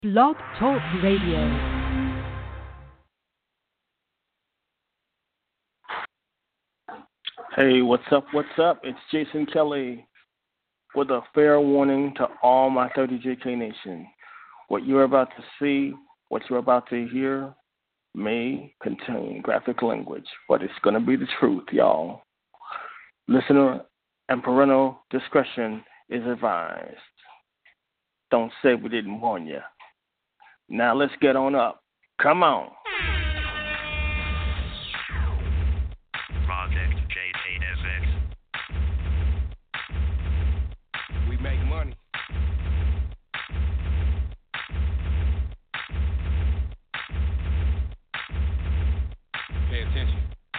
Blog Talk Radio. Hey, what's up? What's up? It's Jason Kelly with a fair warning to all my 30JK Nation. What you're about to see, what you're about to hear may contain graphic language, but it's going to be the truth, y'all. Listener and parental discretion is advised. Don't say we didn't warn you. Now let's get on up. Come on. Project JPSX. We make money. Pay attention.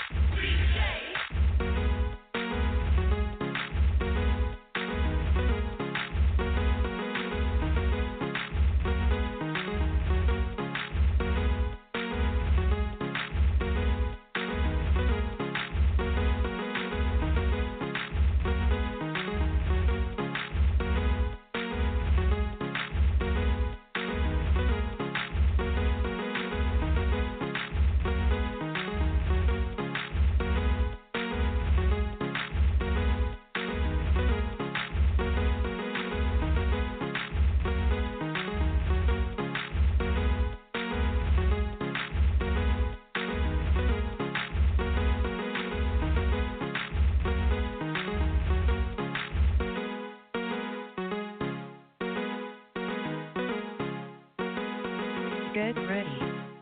Get ready.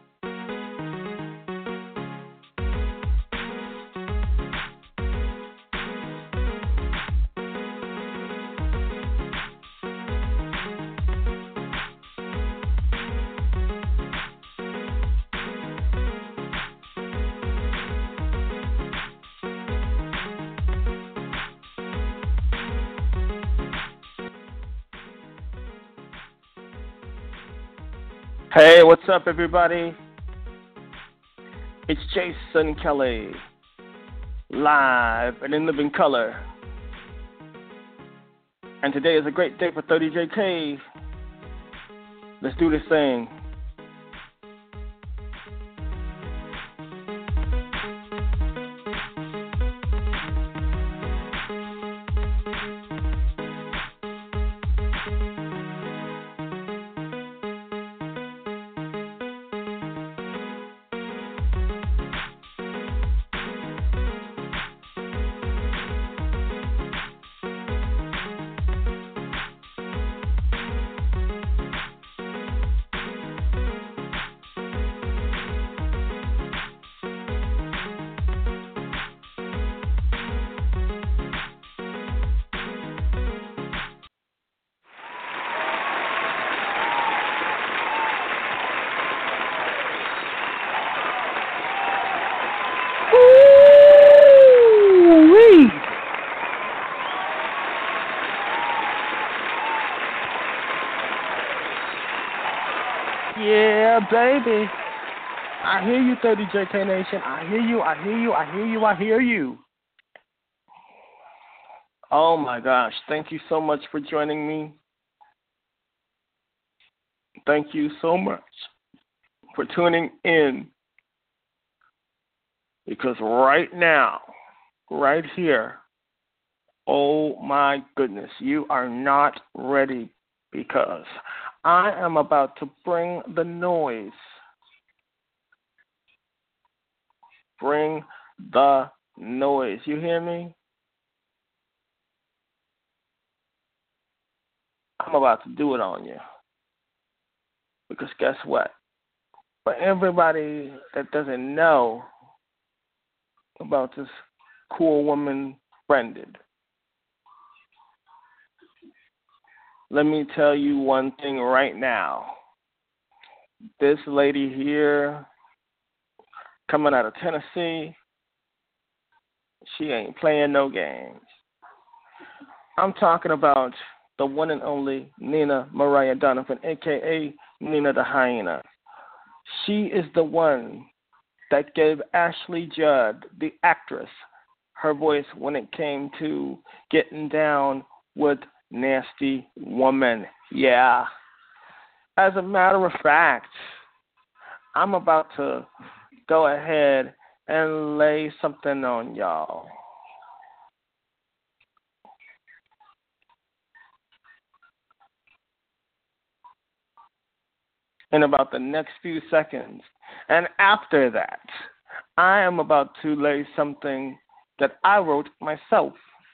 Hey, what's up, everybody? It's Jason Kelly, live and in living color. And today is a great day for 30JK. Let's do this thing. Woo-wee. Yeah, baby. I hear you, 30JK Nation. I hear you, I hear you, I hear you, I hear you. Oh, my gosh. Thank you so much for joining me. Thank you so much for tuning in. Because right now, right here, oh my goodness, you are not ready because I am about to bring the noise. Bring the noise. You hear me? I'm about to do it on you. Because guess what? For everybody that doesn't know about this cool woman, Brandon, let me tell you one thing right now. This lady here, coming out of Tennessee, she ain't playing no games. I'm talking about the one and only Nina Mariah Donovan, a.k.a. Nina the Hyena. She is the one that gave Ashley Judd, the actress, her voice when it came to getting down with Nasty Woman. Yeah. As a matter of fact, I'm about to go ahead and lay something on y'all. In about the next few seconds. And after that, I am about to lay something that I wrote myself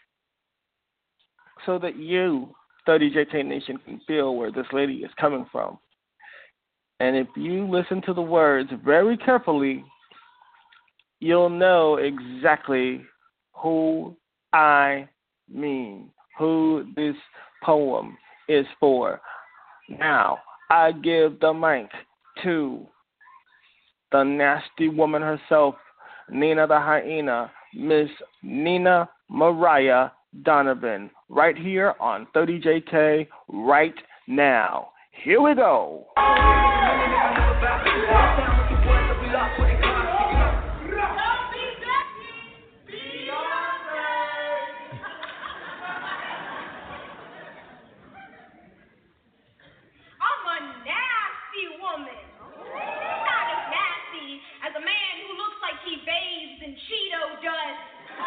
so that you, 30JK Nation, can feel where this lady is coming from. And if you listen to the words very carefully, you'll know exactly who I mean, who this poem is for. Now, I give the mic to the nasty woman herself, Nina the Hyena, Miss Nina Mariah Donovan, right here on 30JK right now. Here we go. Cheeto dust.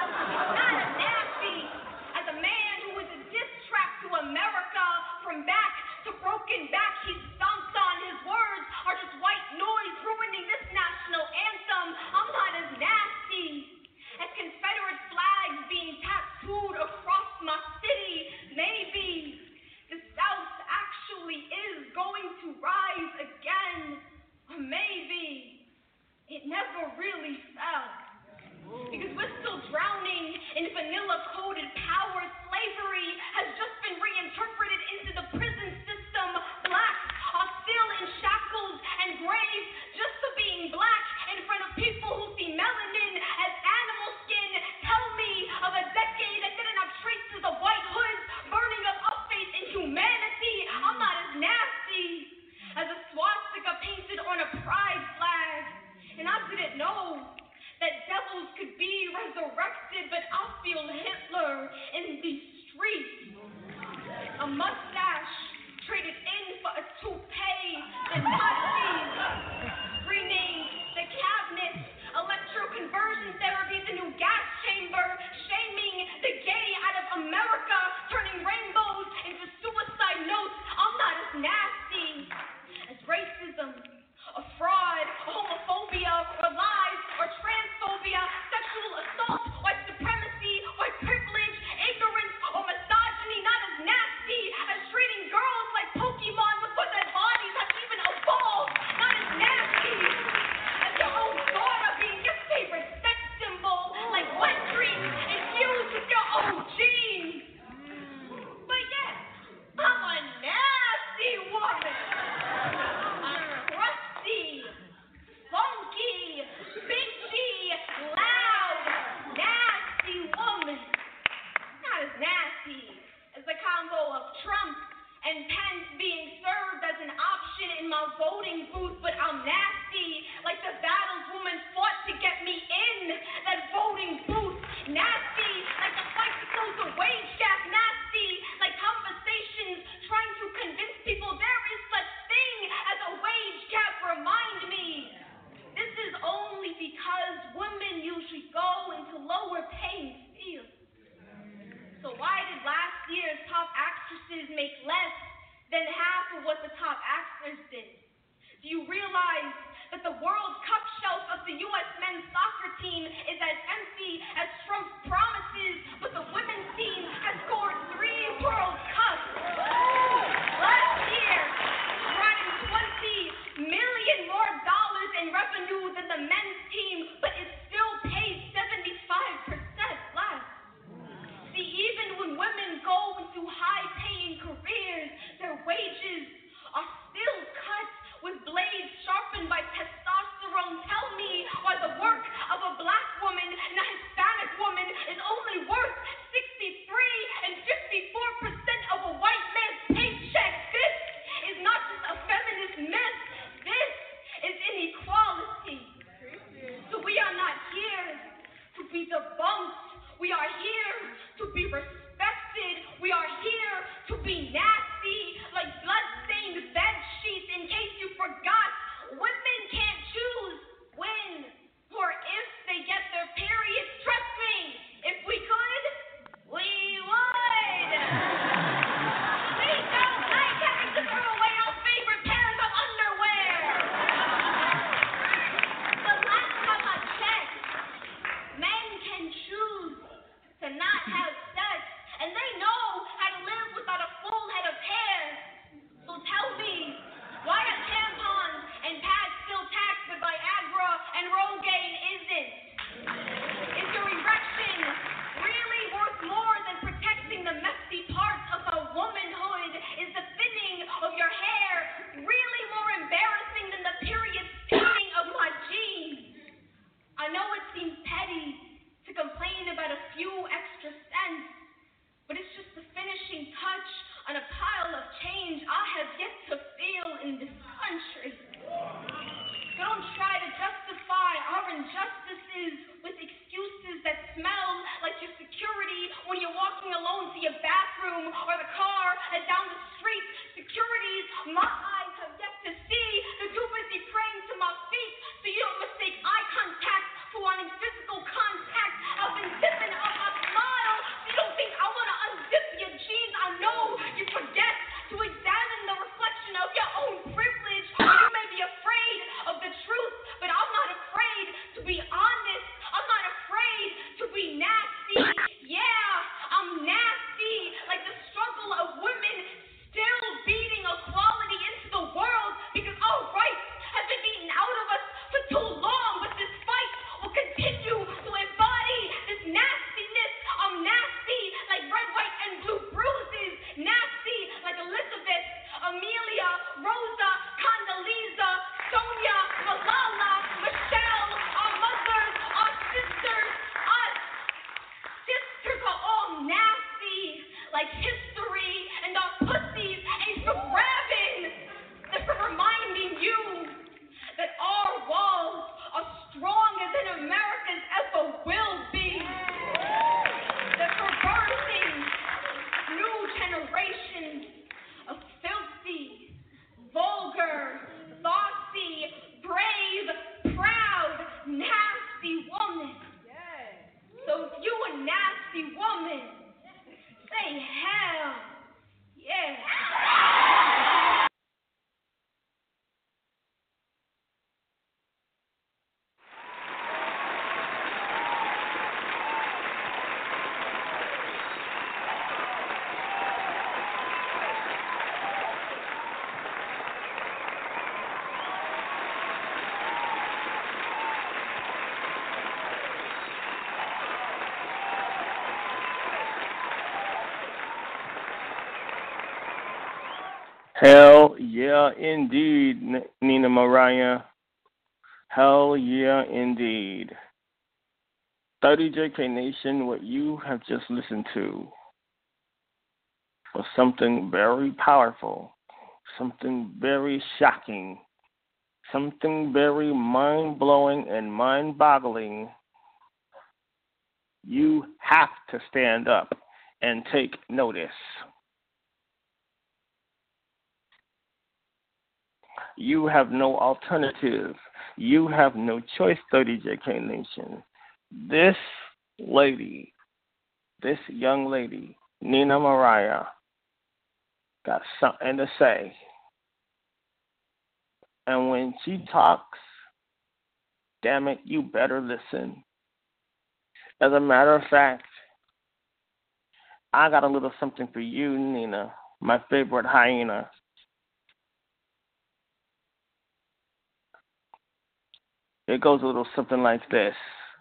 Not as nasty as a man who was a diss track to America from back to broken back. He stomps on. His words are just white noise ruining this national anthem. I'm not as nasty as Confederate flags being tattooed across my city. Maybe the South actually is going to rise again. Or maybe it never really fell. Because we're still drowning in vanilla-coated power. Slavery has just been reinterpreted into the prison system. Blacks are still in shackles and graves just for being black in front of people who see melanin as animal skin. Tell me of a decade that didn't have traces of white hoods burning up faith in humanity. I'm not as nasty as a swastika painted on a pride flag. And I didn't know that devils could be resurrected, but I feel Hitler in these streets. A mustache traded in for a toupee, and Nazis renamed the cabinet. Electroconversion therapy, the new gas chamber, shaming the gay out of America, turning rainbows into suicide notes. I'm not as nasty as racism, a fraud, a homophobia, or lies, or transphobia, sexual assault, white supremacy, white privilege, ignorance, or misogyny. Not as nasty as treating girls like Pokemon before their bodies have even evolved. Not as nasty as your own daughter being your favorite sex symbol, like wet dreams infused with your own genes. But yet, I'm a nasty woman. Funky, bitchy, loud, nasty woman. Not as nasty as the combo of Trump and Pence being served as an option in my voting booth, but I'm nasty like the battles woman fought to get me in that voting booth. Nasty like the fight to close the wage gap. Nasty like conversations trying to convince people there is such thing as a wage gap. Remind me. This is only because women usually go into lower paying fields. So why did last year's top actresses make less than half of what the top actors did? Do you realize that the World Cup shelf of the U.S. men's soccer team is as empty as Trump's promises, but the women's team has scored 3 World Cups? Last year, brought in $20 million more in revenue than the men's team, but it still pays 75% less. See, even when women go into high-paying careers, their wages are still cut with blades sharpened by testosterone. Tell me why the work of a black woman and a Hispanic woman is only worth 63 and 54% of a white man's paycheck. This is not just a feminist myth. This is inequality. Hell yeah, indeed, Nina Mariah. Hell yeah, indeed. 30JK Nation, what you have just listened to was something very powerful, something very shocking, something very mind blowing and mind boggling. You have to stand up and take notice. You have no alternative. You have no choice, 30JK Nation. This lady, this young lady, Nina Mariah, got something to say. And when she talks, damn it, you better listen. As a matter of fact, I got a little something for you, Nina, my favorite hyena. It goes a little something like this.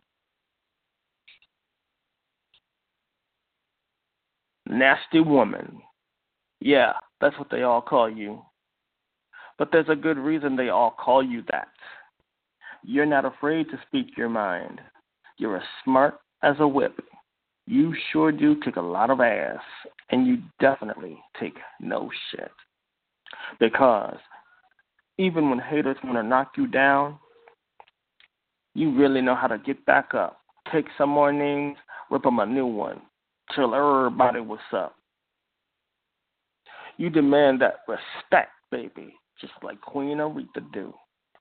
Nasty woman. Yeah, that's what they all call you. But there's a good reason they all call you that. You're not afraid to speak your mind. You're as smart as a whip. You sure do kick a lot of ass, and you definitely take no shit. Because even when haters want to knock you down, you really know how to get back up. Take some more names, rip them a new one. Tell everybody what's up. You demand that respect, baby, just like Queen Aretha do.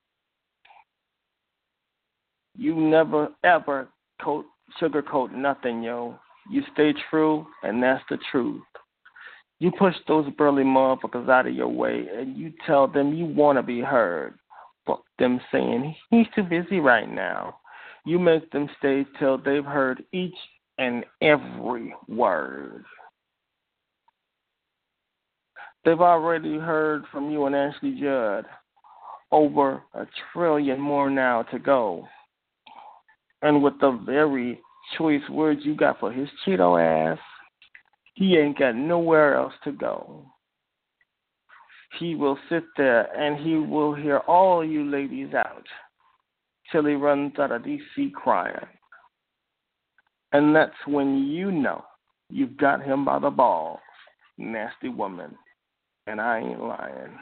You never, ever sugarcoat nothing, yo. You stay true, and that's the truth. You push those burly motherfuckers out of your way, and you tell them you want to be heard. Fuck them saying, he's too busy right now. You make them stay till they've heard each and every word. They've already heard from you and Ashley Judd. Over 1 trillion more now to go. And with the very choice words you got for his Cheeto ass, he ain't got nowhere else to go. He will sit there and he will hear all you ladies out till he runs out of DC crying. And that's when you know you've got him by the balls, nasty woman. And I ain't lying.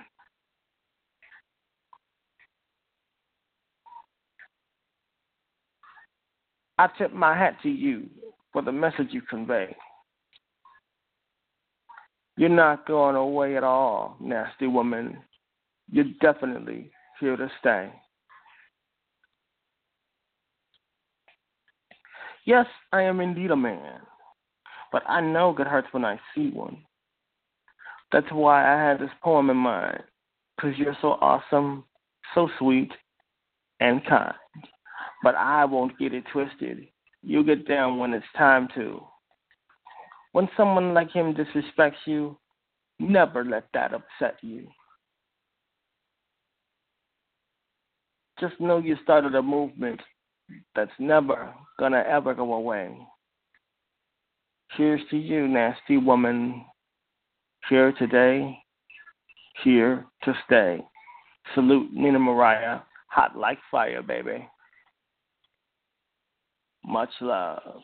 I tip my hat to you for the message you convey. You're not going away at all, nasty woman. You're definitely here to stay. Yes, I am indeed a man, but I know it hurts when I see one. That's why I had this poem in mind, 'cause you're so awesome, so sweet, and kind. But I won't get it twisted. You'll get down when it's time to. When someone like him disrespects you, never let that upset you. Just know you started a movement that's never gonna ever go away. Here's to you, nasty woman. Here today, here to stay. Salute Nina Mariah, hot like fire, baby. Much love.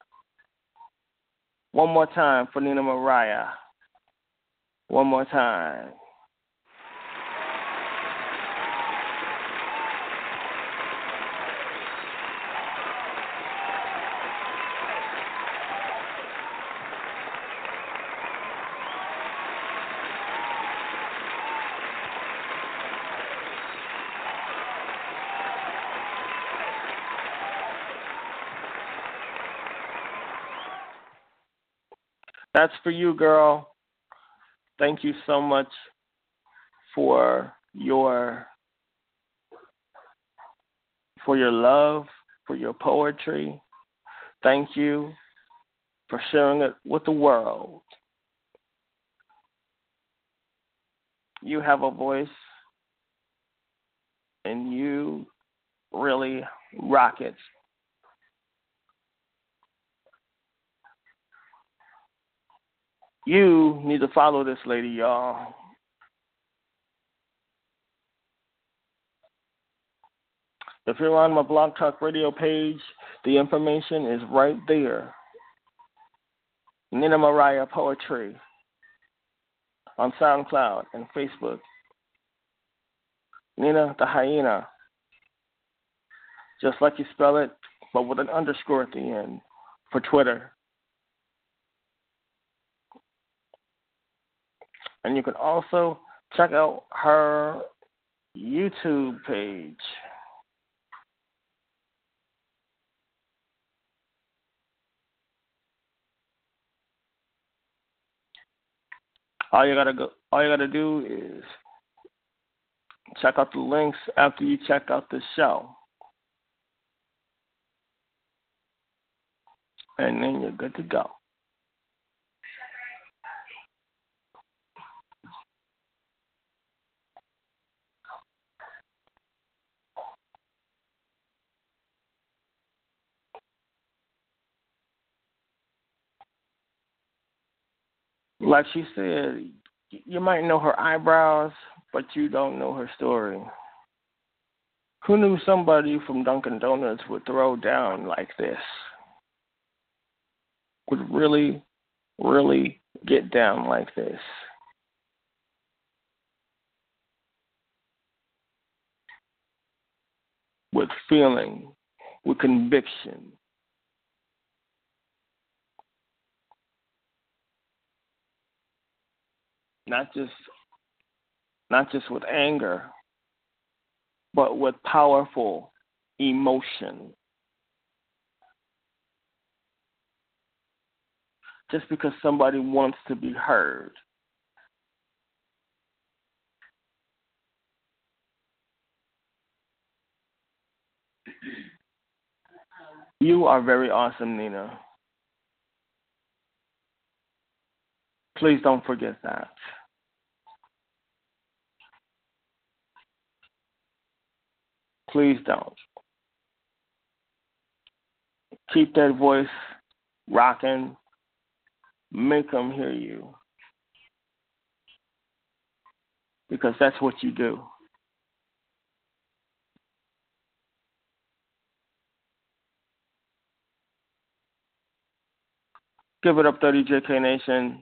One more time for Nina Mariah. One more time. That's for you, girl. Thank you so much for your love, for your poetry. Thank you for sharing it with the world. You have a voice, and you really rock it. You need to follow this lady, y'all. If you're on my Blog Talk Radio page, the information is right there. Nina Mariah Poetry on SoundCloud and Facebook. Nina the Hyena, just like you spell it, but with an underscore at the end for Twitter. And you can also check out her YouTube page. All you gotta do is check out the links after you check out the show. And then you're good to go. Like she said, you might know her eyebrows, but you don't know her story. Who knew somebody from Dunkin' Donuts would throw down like this? Would really, really get down like this? With feeling, with conviction. Not just with anger, but with powerful emotion. Just because somebody wants to be heard. You are very awesome, Nina. Please don't forget that. Please don't. Keep that voice rocking. Make them hear you. Because that's what you do. Give it up, 30JK Nation.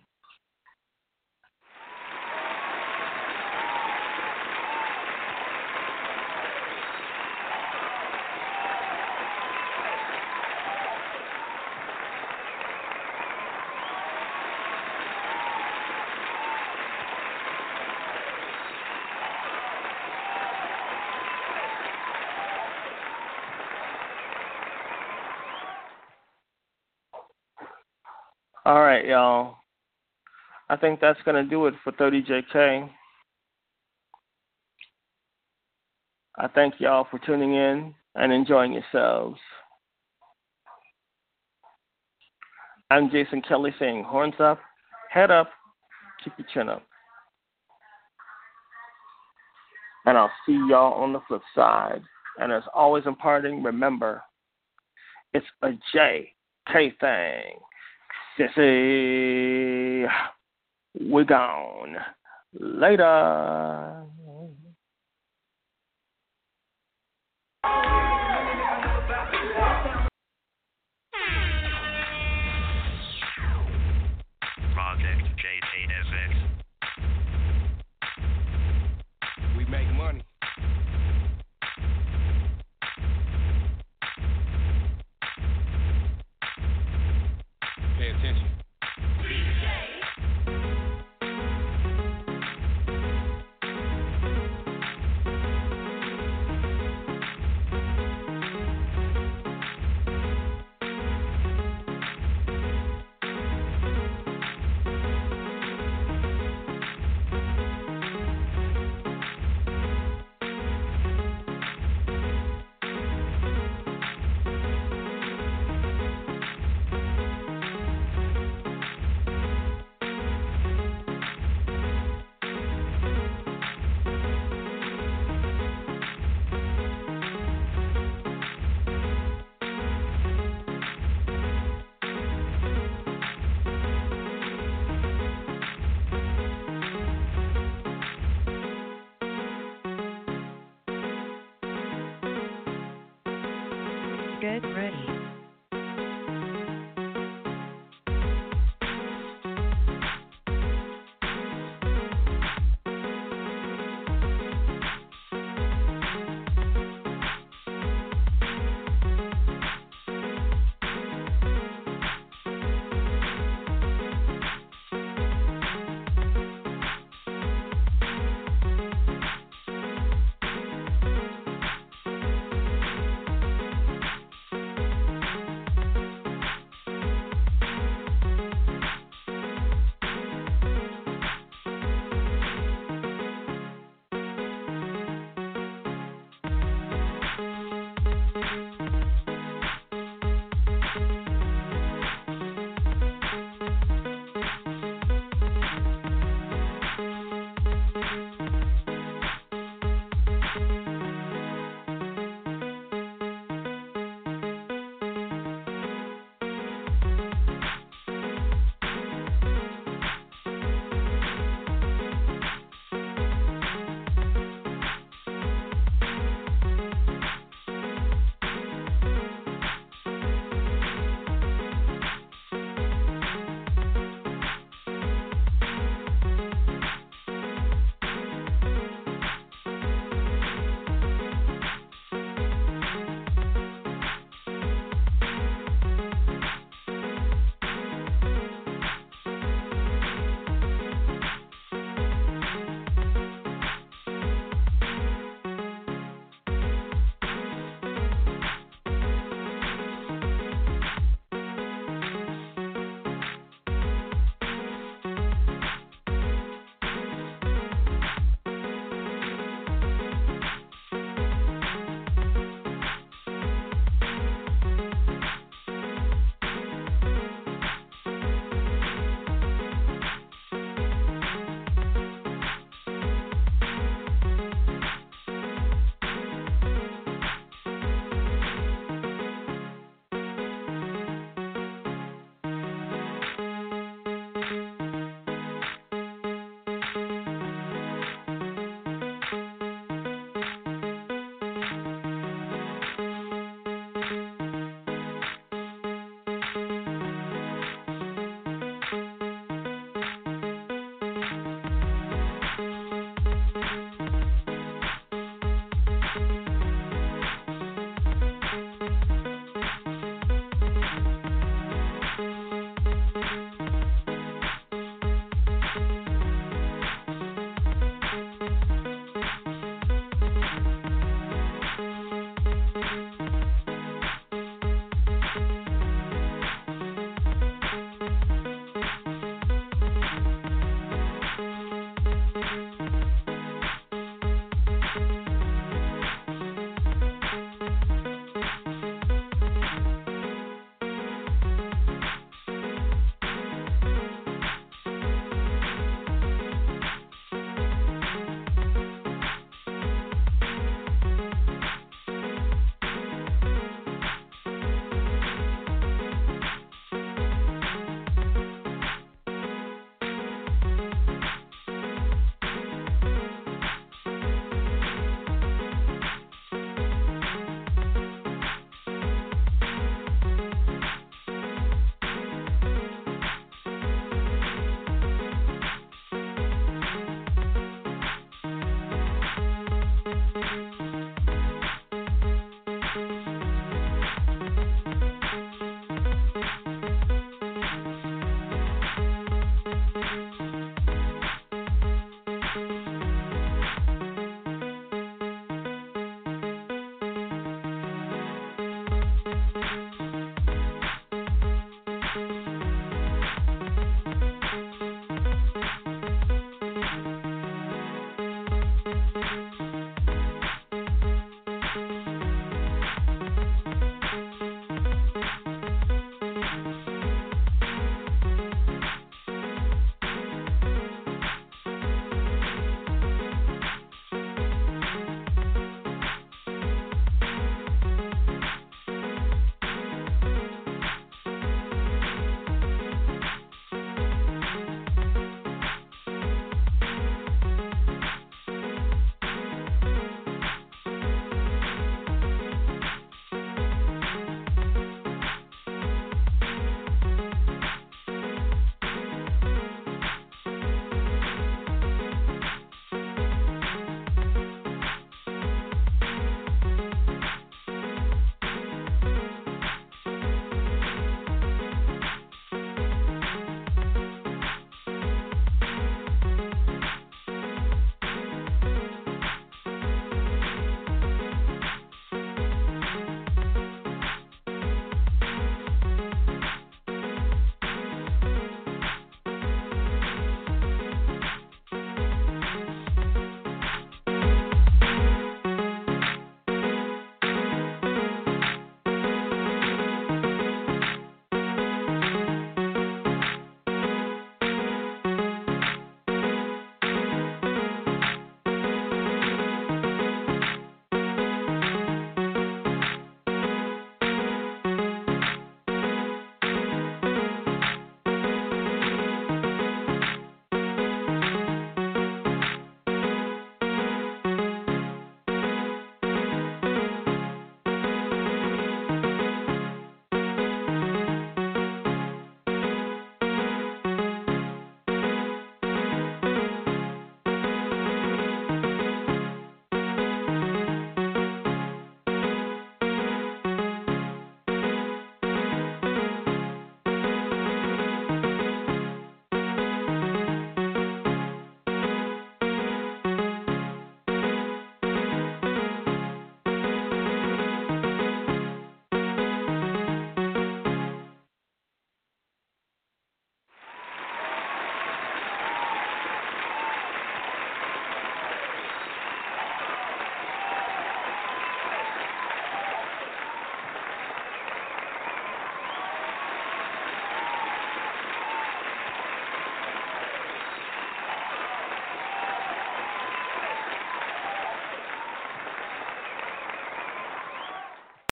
All right, y'all. I think that's going to do it for 30JK. I thank y'all for tuning in and enjoying yourselves. I'm Jason Kelly saying horns up, head up, keep your chin up. And I'll see y'all on the flip side. And as always in parting, remember, it's a JK thing. Sissy, we're gone. Later. Project JKFX. We make money. Pay attention. Get ready